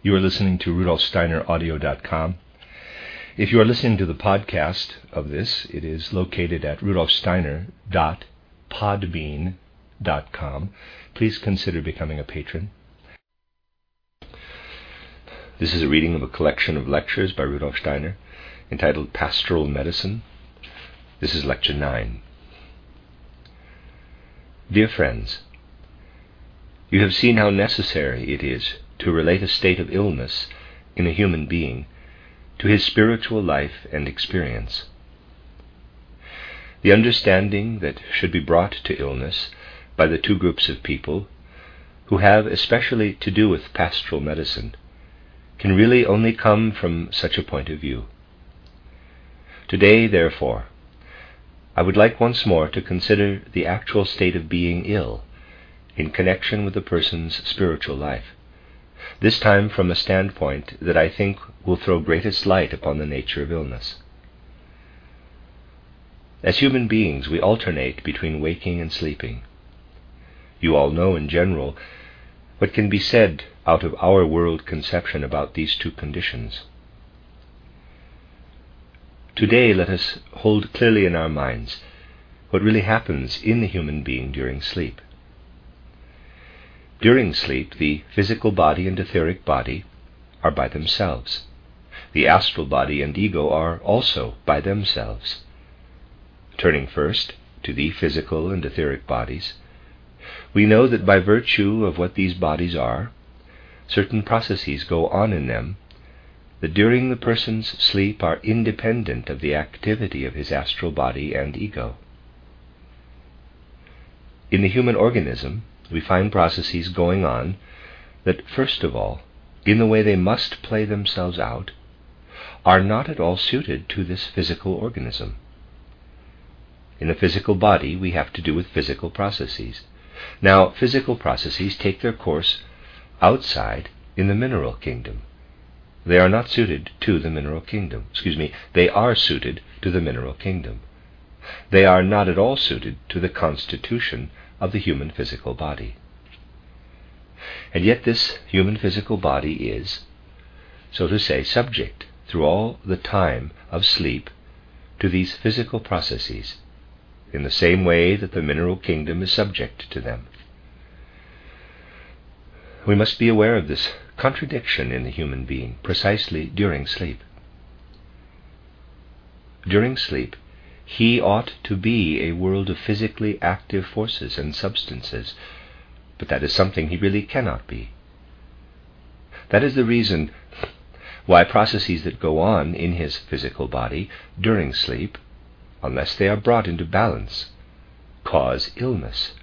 You are listening to RudolfSteinerAudio.com. If you are listening to the podcast of this, it is located at RudolfSteiner.podbean.com. Please consider becoming a patron. This is a reading of a collection of lectures by Rudolf Steiner entitled Pastoral Medicine. This is Lecture 9. Dear friends, you have seen how necessary it is to relate a state of illness in a human being to his spiritual life and experience. The understanding that should be brought to illness by the two groups of people who have especially to do with pastoral medicine can really only come from such a point of view. Today, therefore, I would like once more to consider the actual state of being ill in connection with a person's spiritual life, this time from a standpoint that I think will throw greatest light upon the nature of illness. As human beings, we alternate between waking and sleeping. You all know in general what can be said out of our world conception about these two conditions. Today, let us hold clearly in our minds what really happens in the human being during sleep. During sleep, the physical body and etheric body are by themselves. The astral body and ego are also by themselves. Turning first to the physical and etheric bodies, we know that by virtue of what these bodies are, certain processes go on in them that during the person's sleep are independent of the activity of his astral body and ego. In the human organism, we find processes going on that, first of all, in the way they must play themselves out, are not at all suited to this physical organism. In the physical body, we have to do with physical processes. Now, physical processes take their course outside in the mineral kingdom. They are not suited to the mineral kingdom. They are suited to the mineral kingdom. They are not at all suited to the constitution of the human physical body. And yet this human physical body is, so to say, subject through all the time of sleep to these physical processes, in the same way that the mineral kingdom is subject to them. We must be aware of this contradiction in the human being precisely during sleep. During sleep, he ought to be a world of physically active forces and substances, but that is something he really cannot be. That is the reason why processes that go on in his physical body during sleep, unless they are brought into balance, cause illness.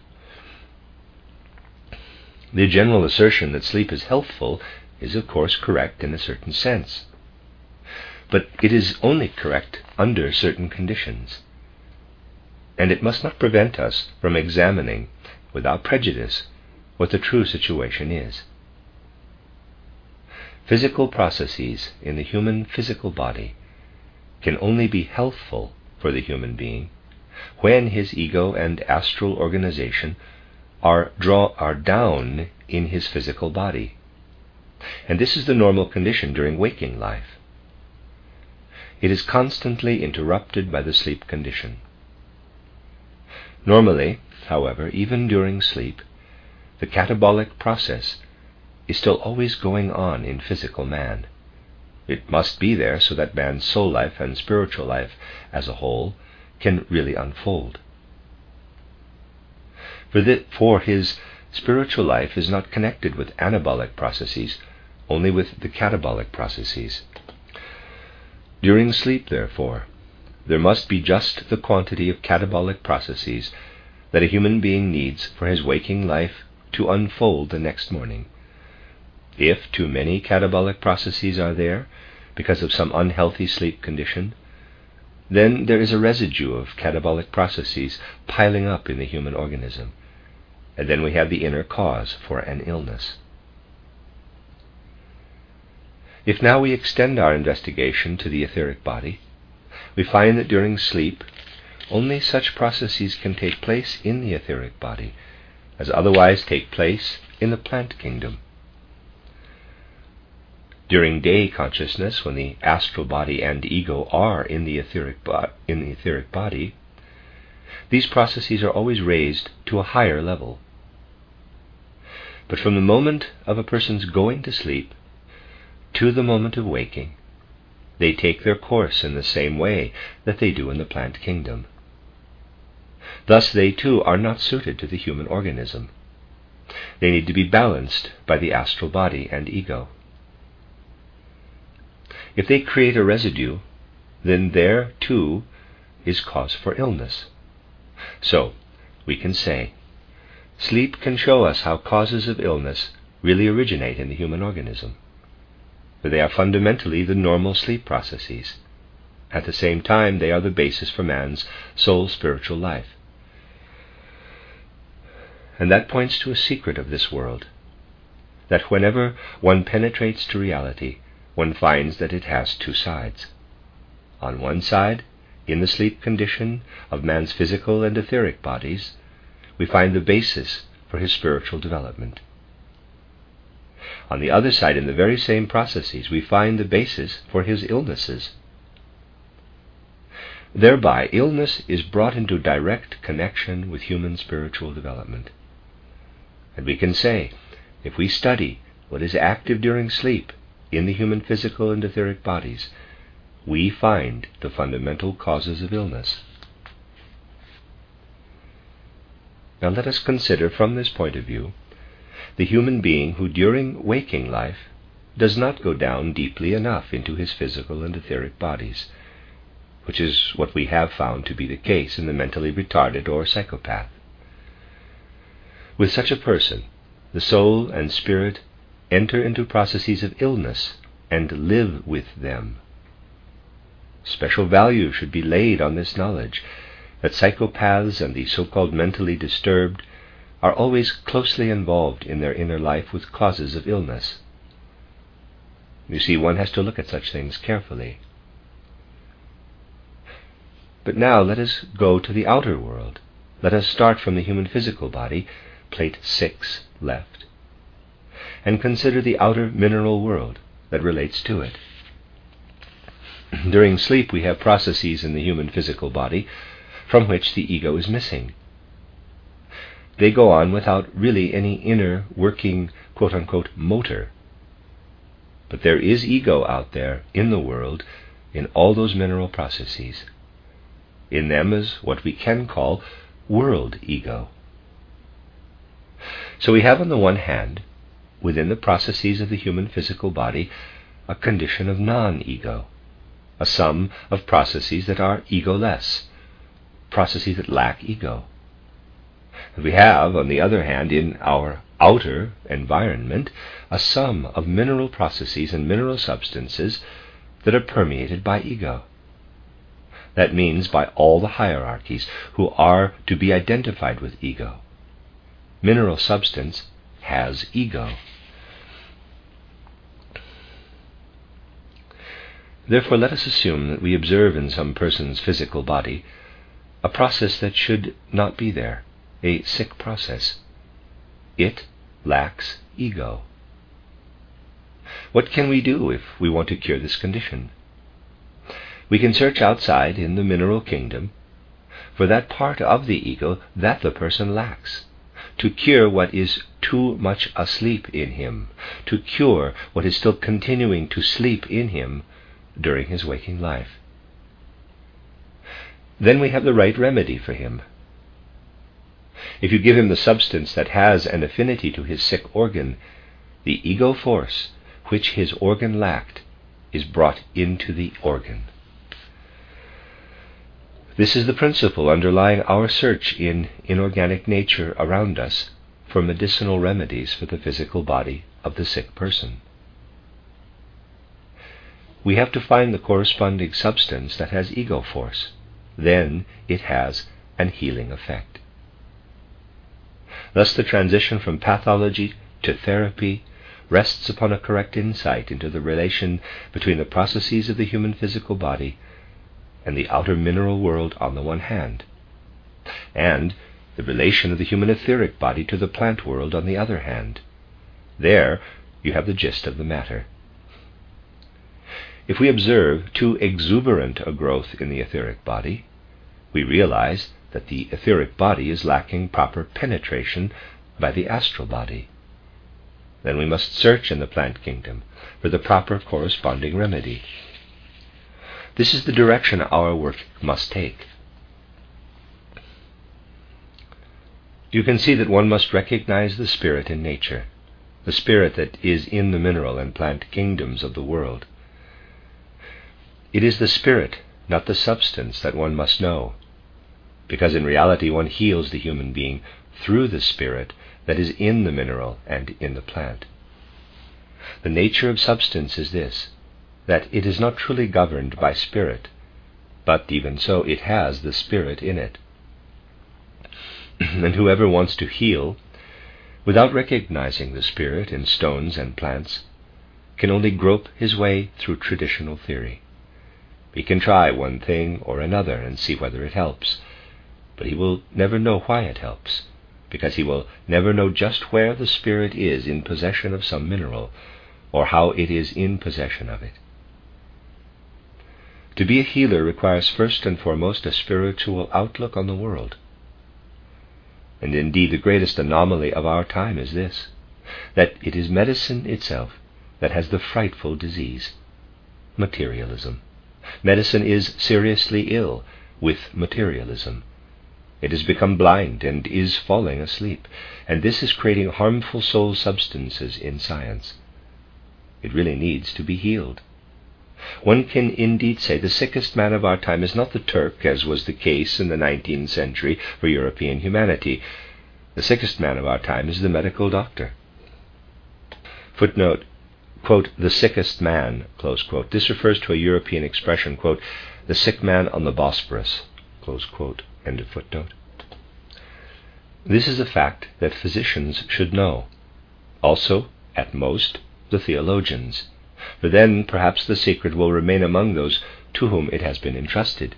The general assertion that sleep is healthful is, of course, correct in a certain sense. But it is only correct under certain conditions. And it must not prevent us from examining, without prejudice, what the true situation is. Physical processes in the human physical body can only be healthful for the human being when his ego and astral organization are down in his physical body. And this is the normal condition during waking life. It is constantly interrupted by the sleep condition. Normally, however, even during sleep, the catabolic process is still always going on in physical man. It must be there so that man's soul life and spiritual life as a whole can really unfold. For his spiritual life is not connected with anabolic processes, only with the catabolic processes. During sleep, therefore, there must be just the quantity of catabolic processes that a human being needs for his waking life to unfold the next morning. If too many catabolic processes are there because of some unhealthy sleep condition, then there is a residue of catabolic processes piling up in the human organism, and then we have the inner cause for an illness. If now we extend our investigation to the etheric body, we find that during sleep only such processes can take place in the etheric body as otherwise take place in the plant kingdom. During day consciousness, when the astral body and ego are in the etheric body, these processes are always raised to a higher level. But from the moment of a person's going to sleep to the moment of waking, they take their course in the same way that they do in the plant kingdom. Thus they too are not suited to the human organism. They need to be balanced by the astral body and ego. If they create a residue, then there too is cause for illness. So, we can say, sleep can show us how causes of illness really originate in the human organism, for they are fundamentally the normal sleep processes. At the same time, they are the basis for man's soul spiritual life. And that points to a secret of this world, that whenever one penetrates to reality, one finds that it has two sides. On one side, in the sleep condition of man's physical and etheric bodies, we find the basis for his spiritual development. On the other side, in the very same processes, we find the basis for his illnesses. Thereby, illness is brought into direct connection with human spiritual development. And we can say, if we study what is active during sleep in the human physical and etheric bodies, we find the fundamental causes of illness. Now let us consider from this point of view the human being who during waking life does not go down deeply enough into his physical and etheric bodies, which is what we have found to be the case in the mentally retarded or psychopath. With such a person, the soul and spirit enter into processes of illness and live with them. Special value should be laid on this knowledge that psychopaths and the so-called mentally disturbed are always closely involved in their inner life with causes of illness. You see, one has to look at such things carefully. But now let us go to the outer world. Let us start from the human physical body, plate 6 left, and consider the outer mineral world that relates to it. During sleep we have processes in the human physical body from which the ego is missing. They go on without really any inner working quote-unquote motor. But there is ego out there in the world in all those mineral processes. In them is what we can call world ego. So we have on the one hand, within the processes of the human physical body, a condition of non-ego, a sum of processes that are egoless, processes that lack ego. And we have, on the other hand, in our outer environment, a sum of mineral processes and mineral substances that are permeated by ego. That means by all the hierarchies who are to be identified with ego. Mineral substance has ego. Therefore, let us assume that we observe in some person's physical body a process that should not be there, a sick process. It lacks ego. What can we do if we want to cure this condition? We can search outside in the mineral kingdom for that part of the ego that the person lacks, to cure what is too much asleep in him, to cure what is still continuing to sleep in him during his waking life. Then we have the right remedy for him. If you give him the substance that has an affinity to his sick organ, the ego force which his organ lacked is brought into the organ. This is the principle underlying our search in inorganic nature around us for medicinal remedies for the physical body of the sick person. We have to find the corresponding substance that has ego force. Then it has an healing effect. Thus the transition from pathology to therapy rests upon a correct insight into the relation between the processes of the human physical body and the outer mineral world on the one hand, and the relation of the human etheric body to the plant world on the other hand. There you have the gist of the matter. if we observe too exuberant a growth in the etheric body, we realize that the etheric body is lacking proper penetration by the astral body. Then we must search in the plant kingdom for the proper corresponding remedy. This is the direction our work must take. You can see that one must recognize the spirit in nature, the spirit that is in the mineral and plant kingdoms of the world. It is the spirit, not the substance, that one must know, because in reality one heals the human being through the spirit that is in the mineral and in the plant. The nature of substance is this, that it is not truly governed by spirit, but even so it has the spirit in it. And whoever wants to heal, without recognizing the spirit in stones and plants, can only grope his way through traditional theory. He can try one thing or another and see whether it helps, but he will never know why it helps, because he will never know just where the spirit is in possession of some mineral, or how it is in possession of it. To be a healer requires first and foremost a spiritual outlook on the world. And indeed the greatest anomaly of our time is this, that it is medicine itself that has the frightful disease, materialism. Medicine is seriously ill with materialism. It has become blind and is falling asleep, and this is creating harmful soul substances in science. It really needs to be healed. One can indeed say the sickest man of our time is not the Turk, as was the case in the 19th century for European humanity. The sickest man of our time is the medical doctor. Footnote, quote, the sickest man, close quote. This refers to a European expression, quote, the sick man on the Bosphorus, close quote, end of footnote. This is a fact that physicians should know. Also, at most, the theologians, for then perhaps the secret will remain among those to whom it has been entrusted.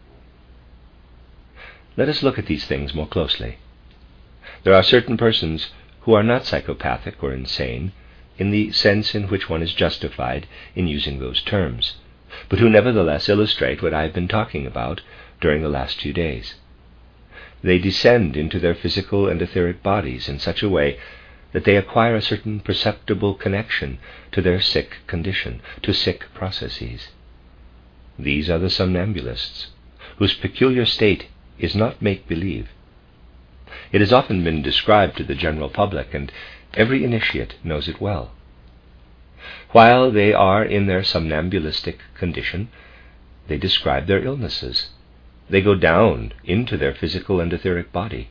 Let us look at these things more closely. There are certain persons who are not psychopathic or insane in the sense in which one is justified in using those terms, but who nevertheless illustrate what I have been talking about during the last few days. They descend into their physical and etheric bodies in such a way that they acquire a certain perceptible connection to their sick condition, to sick processes. These are the somnambulists, whose peculiar state is not make-believe. It has often been described to the general public, and every initiate knows it well. While they are in their somnambulistic condition, they describe their illnesses. They go down into their physical and etheric body.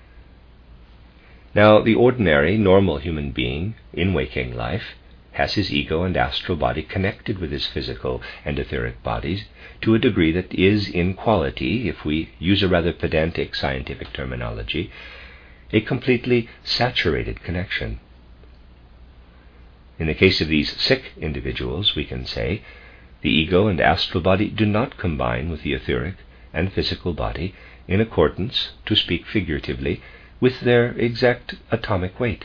Now, the ordinary, normal human being in waking life has his ego and astral body connected with his physical and etheric bodies to a degree that is in quality, if we use a rather pedantic scientific terminology, a completely saturated connection. In the case of these sick individuals, we can say, the ego and astral body do not combine with the etheric and physical body in accordance, to speak figuratively, with their exact atomic weight.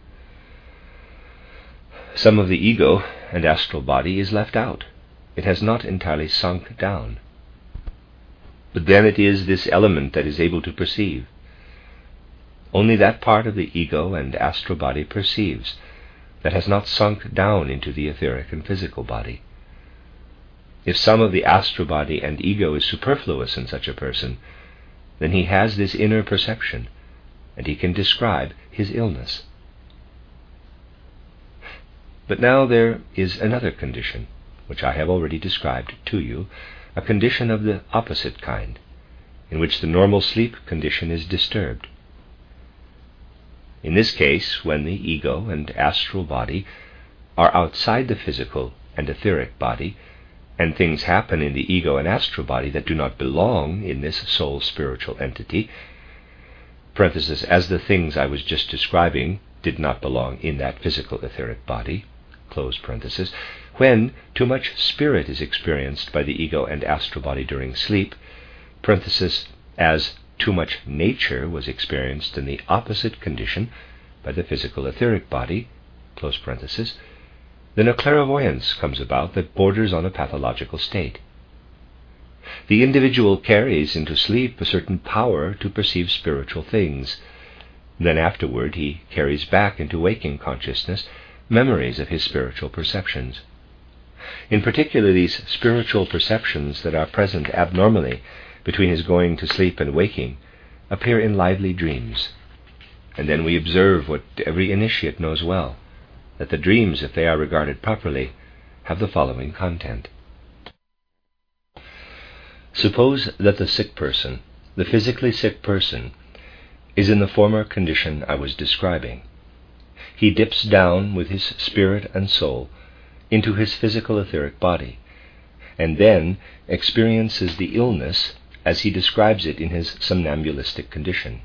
Some of the ego and astral body is left out. It has not entirely sunk down. But then it is this element that is able to perceive. Only that part of the ego and astral body perceives that has not sunk down into the etheric and physical body. If some of the astral body and ego is superfluous in such a person, then he has this inner perception, and he can describe his illness. But now there is another condition, which I have already described to you, a condition of the opposite kind, in which the normal sleep condition is disturbed. In this case, when the ego and astral body are outside the physical and etheric body, and things happen in the ego and astral body that do not belong in this soul spiritual entity, parenthesis, as the things I was just describing did not belong in that physical etheric body, close parenthesis, when too much spirit is experienced by the ego and astral body during sleep, parenthesis, as too much nature was experienced in the opposite condition by the physical etheric body, close parenthesis, then a clairvoyance comes about that borders on a pathological state. The individual carries into sleep a certain power to perceive spiritual things. Then afterward he carries back into waking consciousness memories of his spiritual perceptions. In particular, these spiritual perceptions that are present abnormally between his going to sleep and waking appear in lively dreams. And then we observe what every initiate knows well, that the dreams, if they are regarded properly, have the following content. Suppose that the sick person, the physically sick person, is in the former condition I was describing. He dips down with his spirit and soul into his physical etheric body, and then experiences the illness as he describes it in his somnambulistic condition.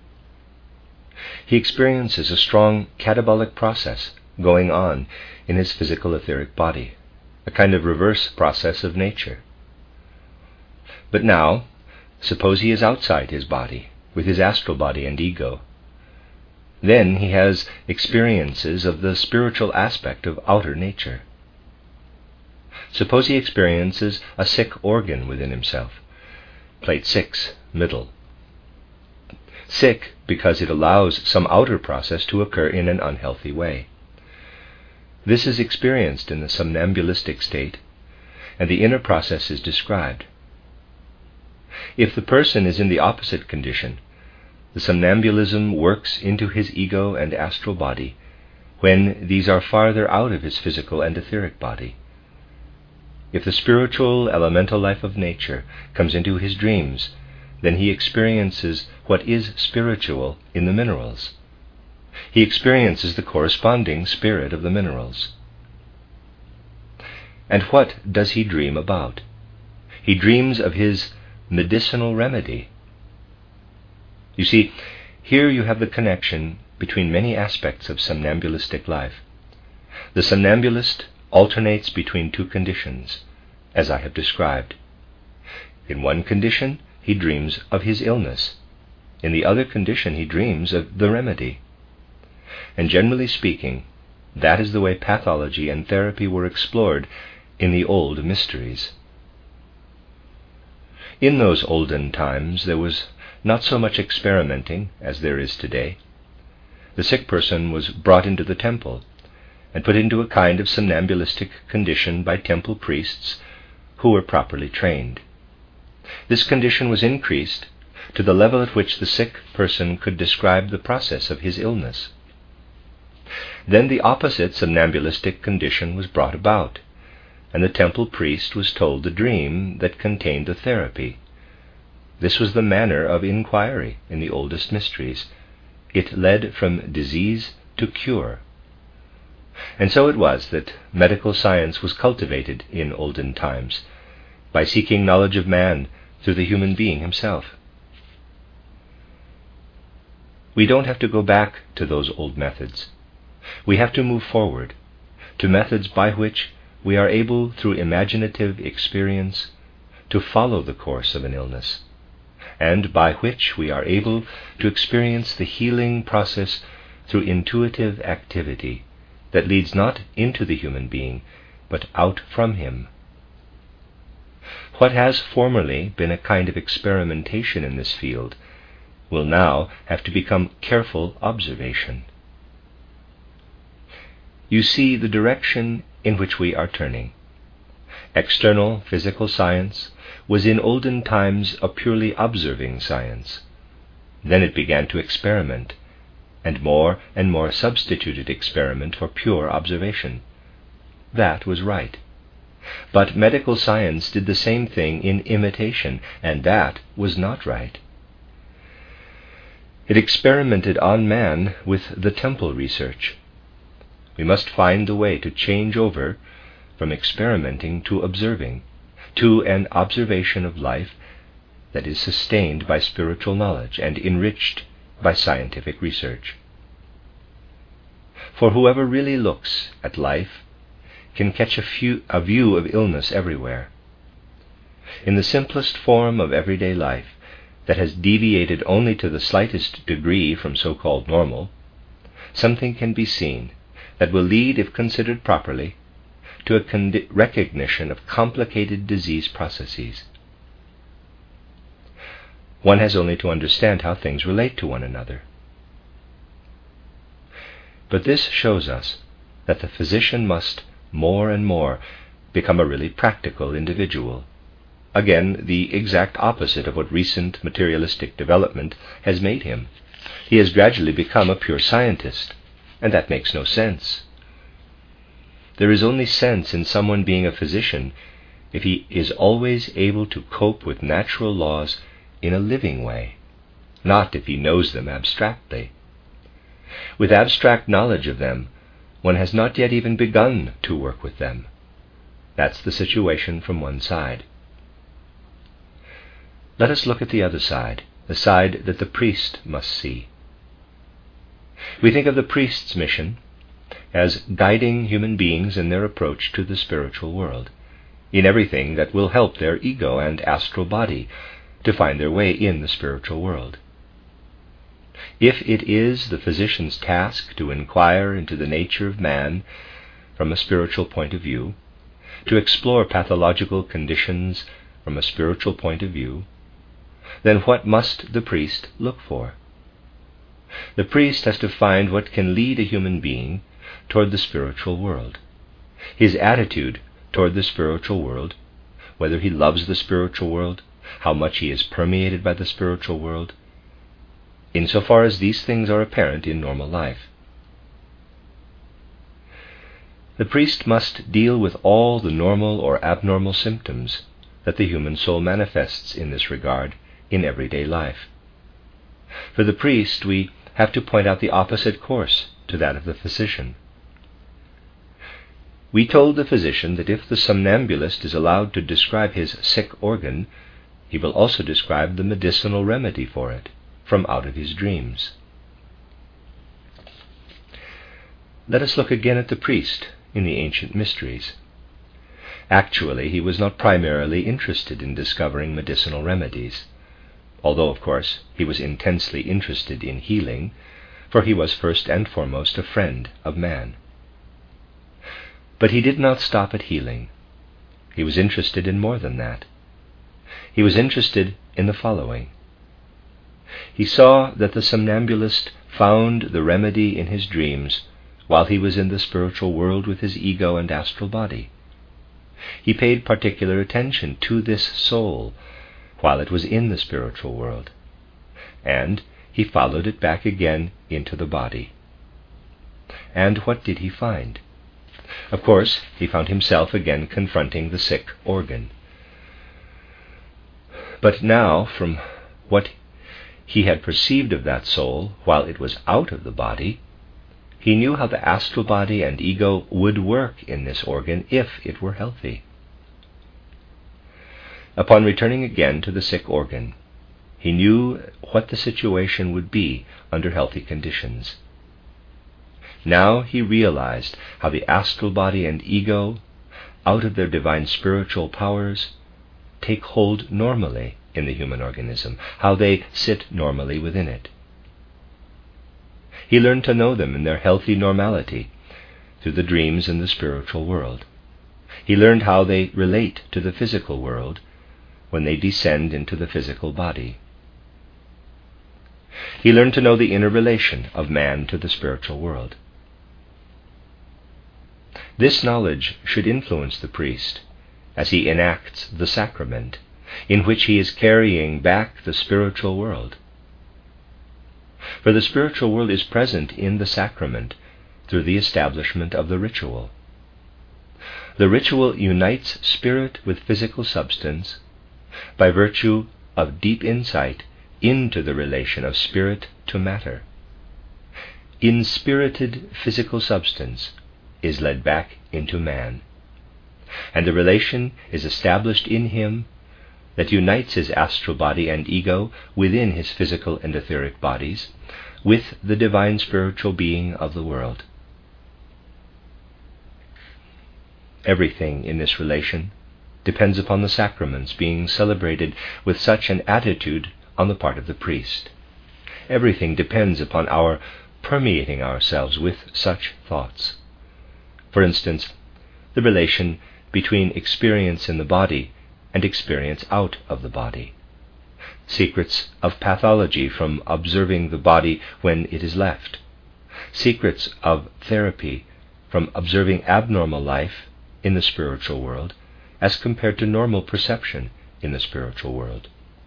He experiences a strong catabolic process going on in his physical etheric body, a kind of reverse process of nature. But now, suppose he is outside his body, with his astral body and ego. Then he has experiences of the spiritual aspect of outer nature. Suppose he experiences a sick organ within himself. Plate 6, middle. Sick because it allows some outer process to occur in an unhealthy way. This is experienced in the somnambulistic state, and the inner process is described. If the person is in the opposite condition, the somnambulism works into his ego and astral body when these are farther out of his physical and etheric body. If the spiritual elemental life of nature comes into his dreams, then he experiences what is spiritual in the minerals. He experiences the corresponding spirit of the minerals. And what does he dream about? He dreams of his medicinal remedy. You see, here you have the connection between many aspects of somnambulistic life. The somnambulist alternates between two conditions, as I have described. In one condition, he dreams of his illness. In the other condition, he dreams of the remedy. And generally speaking, that is the way pathology and therapy were explored in the old mysteries. In those olden times, there was not so much experimenting as there is today. The sick person was brought into the temple and put into a kind of somnambulistic condition by temple priests who were properly trained. This condition was increased to the level at which the sick person could describe the process of his illness. Then the opposite somnambulistic condition was brought about, and the temple priest was told the dream that contained the therapy. This was the manner of inquiry in the oldest mysteries. It led from disease to cure. And so it was that medical science was cultivated in olden times, by seeking knowledge of man through the human being himself. We don't have to go back to those old methods. We have to move forward to methods by which we are able, through imaginative experience, to follow the course of an illness, and by which we are able to experience the healing process through intuitive activity that leads not into the human being, but out from him. What has formerly been a kind of experimentation in this field will now have to become careful observation. You see the direction in which we are turning. External physical science was in olden times a purely observing science. Then it began to experiment, and more substituted experiment for pure observation. That was right. But medical science did the same thing in imitation, and that was not right. It experimented on man with the temple research. We must find the way to change over from experimenting to observing, to an observation of life that is sustained by spiritual knowledge and enriched by scientific research. For whoever really looks at life can catch a view of illness everywhere. In the simplest form of everyday life that has deviated only to the slightest degree from so-called normal, something can be seen that will lead, if considered properly, to a recognition of complicated disease processes. One has only to understand how things relate to one another. But this shows us that the physician must more and more become a really practical individual. Again, the exact opposite of what recent materialistic development has made him. He has gradually become a pure scientist, and that makes no sense. There is only sense in someone being a physician if he is always able to cope with natural laws in a living way, not if he knows them abstractly. With abstract knowledge of them, one has not yet even begun to work with them. That's the situation from one side. Let us look at the other side, the side that the priest must see. We think of the priest's mission as guiding human beings in their approach to the spiritual world, in everything that will help their ego and astral body to find their way in the spiritual world. If it is the physician's task to inquire into the nature of man from a spiritual point of view, to explore pathological conditions from a spiritual point of view, then what must the priest look for? The priest has to find what can lead a human being toward the spiritual world. His attitude toward the spiritual world, whether he loves the spiritual world, how much he is permeated by the spiritual world, insofar as these things are apparent in normal life. The priest must deal with all the normal or abnormal symptoms that the human soul manifests in this regard in everyday life. For the priest, we have to point out the opposite course to that of the physician. We told the physician that if the somnambulist is allowed to describe his sick organ, he will also describe the medicinal remedy for it from out of his dreams. Let us look again at the priest in the ancient mysteries. Actually, he was not primarily interested in discovering medicinal remedies, although, of course, he was intensely interested in healing, for he was first and foremost a friend of man. But he did not stop at healing. He was interested in more than that. He was interested in the following. He saw that the somnambulist found the remedy in his dreams while he was in the spiritual world with his ego and astral body. He paid particular attention to this soul while it was in the spiritual world, and he followed it back again into the body. And what did he find? Of course, he found himself again confronting the sick organ. But now, from what he had perceived of that soul while it was out of the body, he knew how the astral body and ego would work in this organ if it were healthy. Upon returning again to the sick organ, he knew what the situation would be under healthy conditions. Now he realized how the astral body and ego, out of their divine spiritual powers, take hold normally in the human organism, how they sit normally within it. He learned to know them in their healthy normality through the dreams in the spiritual world. He learned how they relate to the physical world when they descend into the physical body. He learned to know the inner relation of man to the spiritual world. This knowledge should influence the priest as he enacts the sacrament, in which he is carrying back the spiritual world. For the spiritual world is present in the sacrament through the establishment of the ritual. The ritual unites spirit with physical substance by virtue of deep insight into the relation of spirit to matter. Inspirited physical substance is led back into man, and the relation is established in him that unites his astral body and ego within his physical and etheric bodies with the divine spiritual being of the world. Everything in this relation depends upon the sacraments being celebrated with such an attitude on the part of the priest. Everything depends upon our permeating ourselves with such thoughts. For instance, the relation between experience in the body and experience out of the body. Secrets of pathology from observing the body when it is left. Secrets of therapy from observing abnormal life in the spiritual world as compared to normal perception in the spiritual world.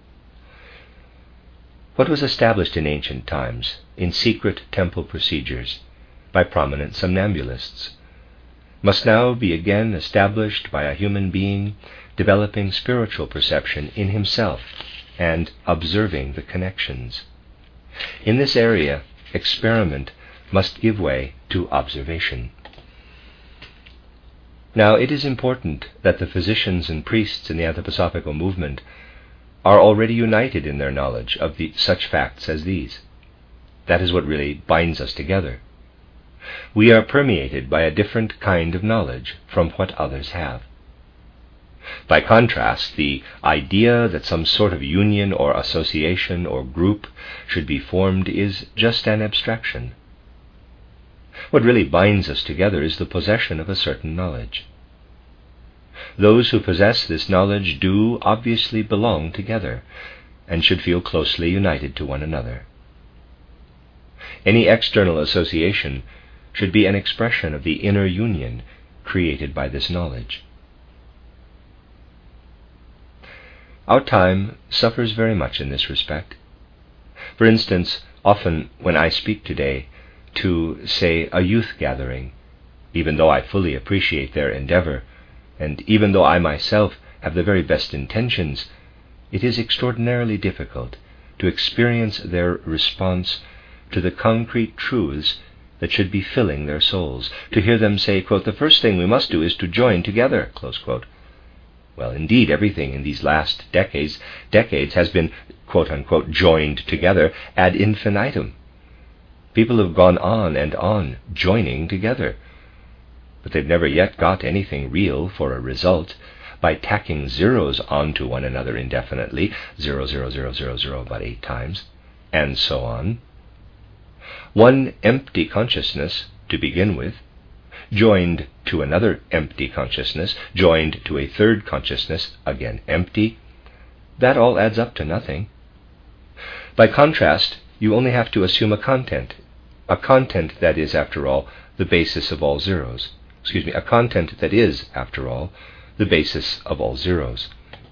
What was established in ancient times in secret temple procedures by prominent somnambulists must now be again established by a human being developing spiritual perception in himself and observing the connections. In this area, experiment must give way to observation. Now, it is important that the physicians and priests in the anthroposophical movement are already united in their knowledge of such facts as these. That is what really binds us together. We are permeated by a different kind of knowledge from what others have. By contrast, the idea that some sort of union or association or group should be formed is just an abstraction. What really binds us together is the possession of a certain knowledge. Those who possess this knowledge do obviously belong together and should feel closely united to one another. Any external association should be an expression of the inner union created by this knowledge. Our time suffers very much in this respect. For instance, often when I speak today to, say, a youth gathering, even though I fully appreciate their endeavor, and even though I myself have the very best intentions, it is extraordinarily difficult to experience their response to the concrete truths that should be filling their souls, to hear them say, quote, "The first thing we must do is to join together," close quote. Well, indeed, everything in these last decades has been, quote unquote, joined together ad infinitum. People have gone on and on joining together, but they've never yet got anything real for a result by tacking zeros onto one another indefinitely, 0, 0, 0, 0, 0 about 8 times, and so on. One empty consciousness to begin with, joined to another empty consciousness, joined to a third consciousness, again empty, that all adds up to nothing. By contrast, you only have to assume a content that is, after all, the basis of all zeros. A content that is, after all, the basis of all zeros.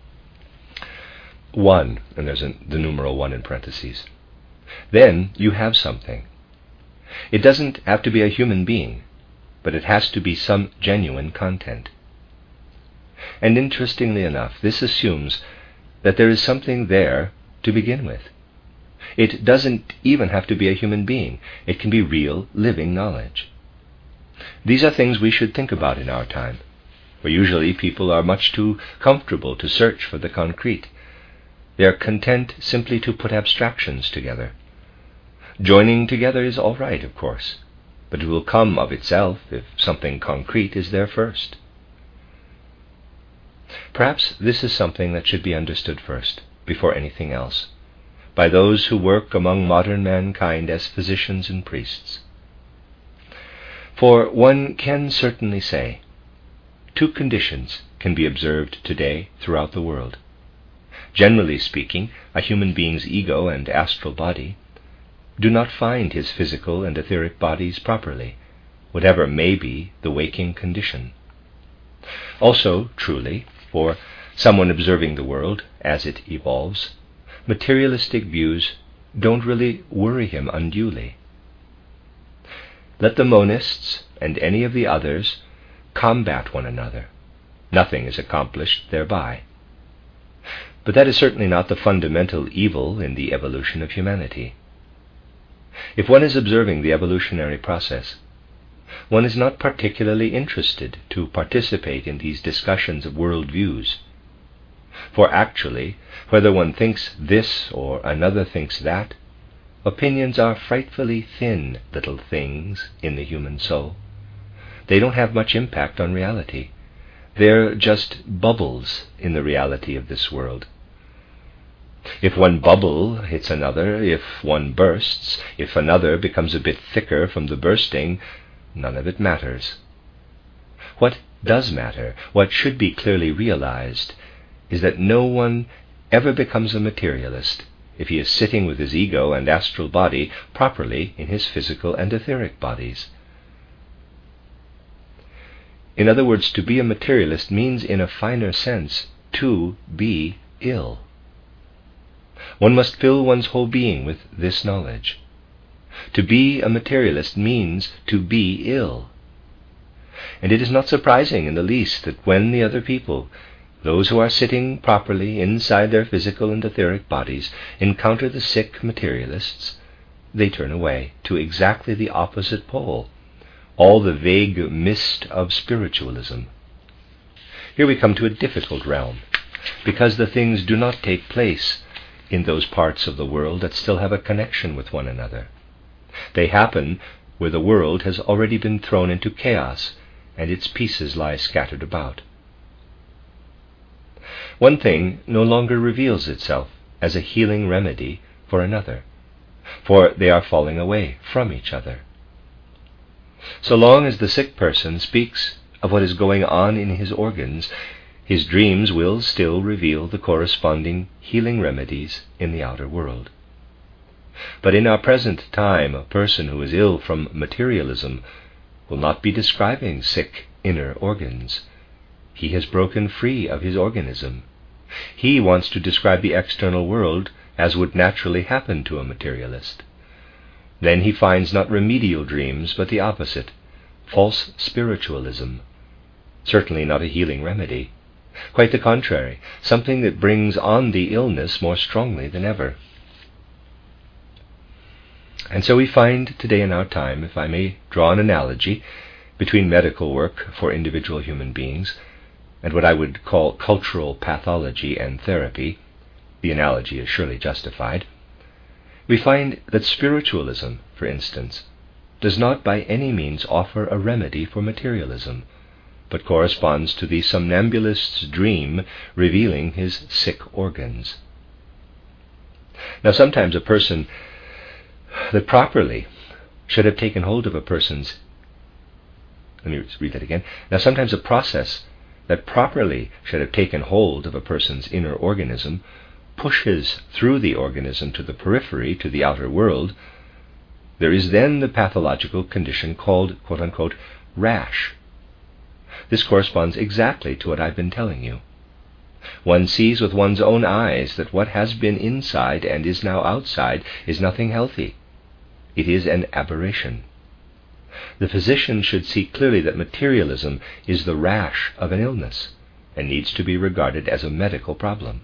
1, and there's the numeral 1 in parentheses. Then you have something. It doesn't have to be a human being, but it has to be some genuine content. And interestingly enough, this assumes that there is something there to begin with. It doesn't even have to be a human being. It can be real, living knowledge. These are things we should think about in our time, where usually people are much too comfortable to search for the concrete. They are content simply to put abstractions together. Joining together is all right, of course, but it will come of itself if something concrete is there first. Perhaps this is something that should be understood first, before anything else, by those who work among modern mankind as physicians and priests. For one can certainly say, 2 conditions can be observed today throughout the world. Generally speaking, a human being's ego and astral body do not find his physical and etheric bodies properly, whatever may be the waking condition. Also, truly, for someone observing the world as it evolves, materialistic views don't really worry him unduly. Let the monists and any of the others combat one another. Nothing is accomplished thereby. But that is certainly not the fundamental evil in the evolution of humanity. If one is observing the evolutionary process, one is not particularly interested to participate in these discussions of world views. For actually, whether one thinks this or another thinks that, opinions are frightfully thin little things in the human soul. They don't have much impact on reality. They're just bubbles in the reality of this world. If one bubble hits another, if one bursts, if another becomes a bit thicker from the bursting, none of it matters. What does matter, what should be clearly realized, is that no one ever becomes a materialist if he is sitting with his ego and astral body properly in his physical and etheric bodies. In other words, to be a materialist means, in a finer sense, to be ill. One must fill one's whole being with this knowledge. To be a materialist means to be ill. And it is not surprising in the least that when the other people, those who are sitting properly inside their physical and etheric bodies, encounter the sick materialists, they turn away to exactly the opposite pole, all the vague mist of spiritualism. Here we come to a difficult realm, because the things do not take place in those parts of the world that still have a connection with one another. They happen where the world has already been thrown into chaos, and its pieces lie scattered about. One thing no longer reveals itself as a healing remedy for another, for they are falling away from each other. So long as the sick person speaks of what is going on in his organs, his dreams will still reveal the corresponding healing remedies in the outer world. But in our present time, a person who is ill from materialism will not be describing sick inner organs. He has broken free of his organism. He wants to describe the external world as would naturally happen to a materialist. Then he finds not remedial dreams, but the opposite, false spiritualism. Certainly not a healing remedy. Quite the contrary, something that brings on the illness more strongly than ever. And so we find today in our time, if I may draw an analogy between medical work for individual human beings and what I would call cultural pathology and therapy, the analogy is surely justified. We find that spiritualism, for instance, does not by any means offer a remedy for materialism, but corresponds to the somnambulist's dream revealing his sick organs. Now sometimes a person that properly should have taken hold of a person's sometimes a process that properly should have taken hold of a person's inner organism pushes through the organism to the periphery, to the outer world. There is then the pathological condition called, quote-unquote, rash. This corresponds exactly to what I've been telling you. One sees with one's own eyes that what has been inside and is now outside is nothing healthy. It is an aberration. The physician should see clearly that materialism is the rash of an illness and needs to be regarded as a medical problem.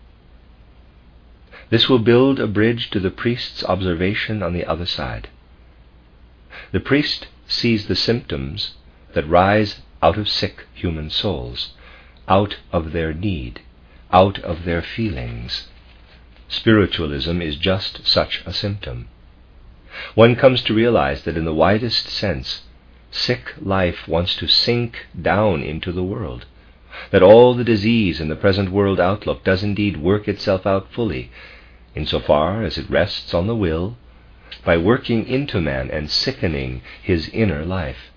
This will build a bridge to the priest's observation on the other side. The priest sees the symptoms that rise out of sick human souls, out of their need, out of their feelings. Spiritualism is just such a symptom. One comes to realize that in the widest sense, sick life wants to sink down into the world, that all the disease in the present world outlook does indeed work itself out fully, insofar as it rests on the will, by working into man and sickening his inner life.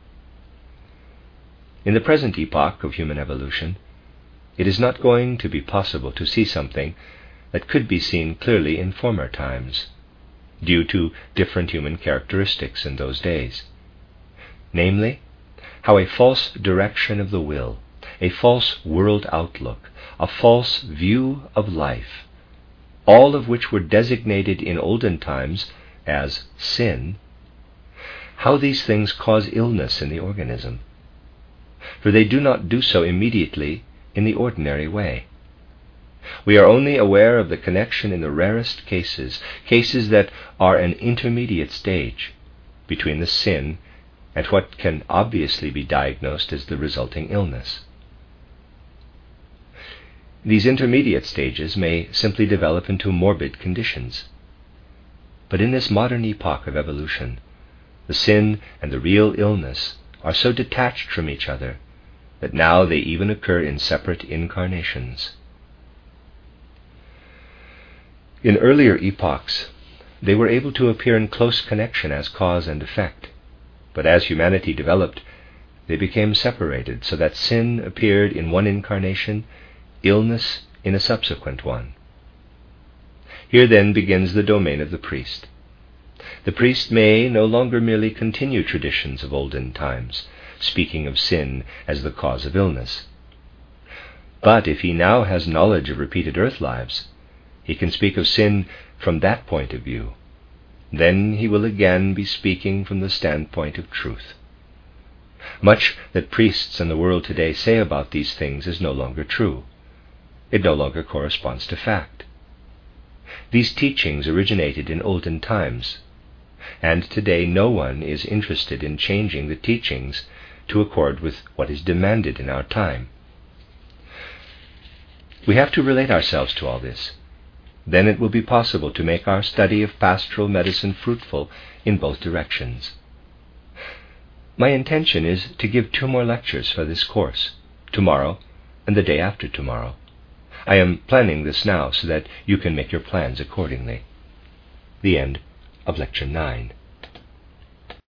In the present epoch of human evolution, it is not going to be possible to see something that could be seen clearly in former times, due to different human characteristics in those days. Namely, how a false direction of the will, a false world outlook, a false view of life, all of which were designated in olden times as sin, how these things cause illness in the organism. For they do not do so immediately in the ordinary way. We are only aware of the connection in the rarest cases that are an intermediate stage between the sin and what can obviously be diagnosed as the resulting illness. These intermediate stages may simply develop into morbid conditions. But in this modern epoch of evolution, the sin and the real illness are so detached from each other that now they even occur in separate incarnations. In earlier epochs, they were able to appear in close connection as cause and effect, but as humanity developed, they became separated, so that sin appeared in one incarnation, illness in a subsequent one. Here then begins the domain of the priest. The priest may no longer merely continue traditions of olden times, speaking of sin as the cause of illness. But if he now has knowledge of repeated earth lives, he can speak of sin from that point of view. Then he will again be speaking from the standpoint of truth. Much that priests and the world today say about these things is no longer true. It no longer corresponds to fact. These teachings originated in olden times, and today no one is interested in changing the teachings to accord with what is demanded in our time. We have to relate ourselves to all this. Then it will be possible to make our study of pastoral medicine fruitful in both directions. My intention is to give 2 more lectures for this course, tomorrow and the day after tomorrow. I am planning this now so that you can make your plans accordingly. The end of Lecture 9.